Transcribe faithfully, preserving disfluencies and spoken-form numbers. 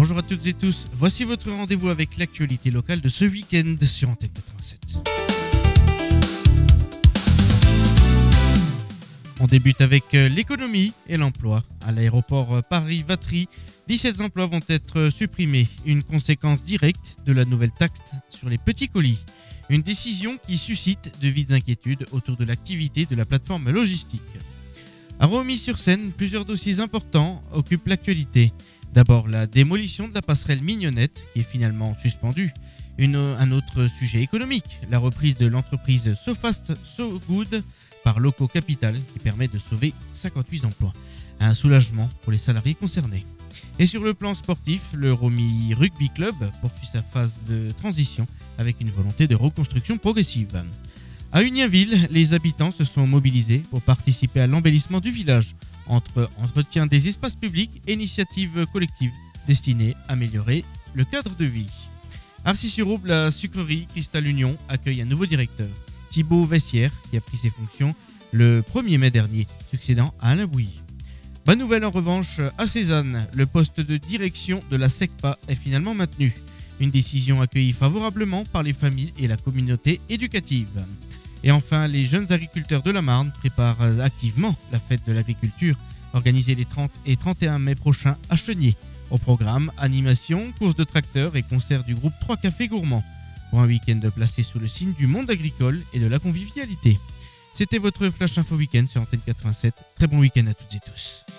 Bonjour à toutes et tous, voici votre rendez-vous avec l'actualité locale de ce week-end sur Antenne quatre-vingt-sept. On débute avec l'économie et l'emploi. À l'aéroport Paris-Vatry, dix-sept emplois vont être supprimés, une conséquence directe de la nouvelle taxe sur les petits colis. Une décision qui suscite de vives inquiétudes autour de l'activité de la plateforme logistique. À Romilly-sur-Seine, plusieurs dossiers importants occupent l'actualité. D'abord, la démolition de la passerelle Mignonnette, qui est finalement suspendue. Une, un autre sujet économique, la reprise de l'entreprise So Fast So Good par Loco Capital, qui permet de sauver cinquante-huit emplois. Un soulagement pour les salariés concernés. Et sur le plan sportif, le Romilly Rugby Club poursuit sa phase de transition avec une volonté de reconstruction progressive. À Unienville, les habitants se sont mobilisés pour participer à l'embellissement du village, entre entretien des espaces publics et initiatives collectives destinées à améliorer le cadre de vie. Arcis-sur-Aube, la sucrerie Cristal Union accueille un nouveau directeur, Thibaut Vessière, qui a pris ses fonctions le premier mai dernier, succédant à Alain Bouilly. Bonne nouvelle en revanche, à Cézanne, le poste de direction de la SECPA est finalement maintenu. Une décision accueillie favorablement par les familles et la communauté éducative. Et enfin, les jeunes agriculteurs de la Marne préparent activement la fête de l'agriculture, organisée les trente et trente et un mai prochains à Chenier. Au programme, animation, course de tracteurs et concert du groupe Trois Cafés Gourmands. Pour un week-end placé sous le signe du monde agricole et de la convivialité. C'était votre Flash Info Week-end sur Antenne quatre-vingt-sept. Très bon week-end à toutes et tous.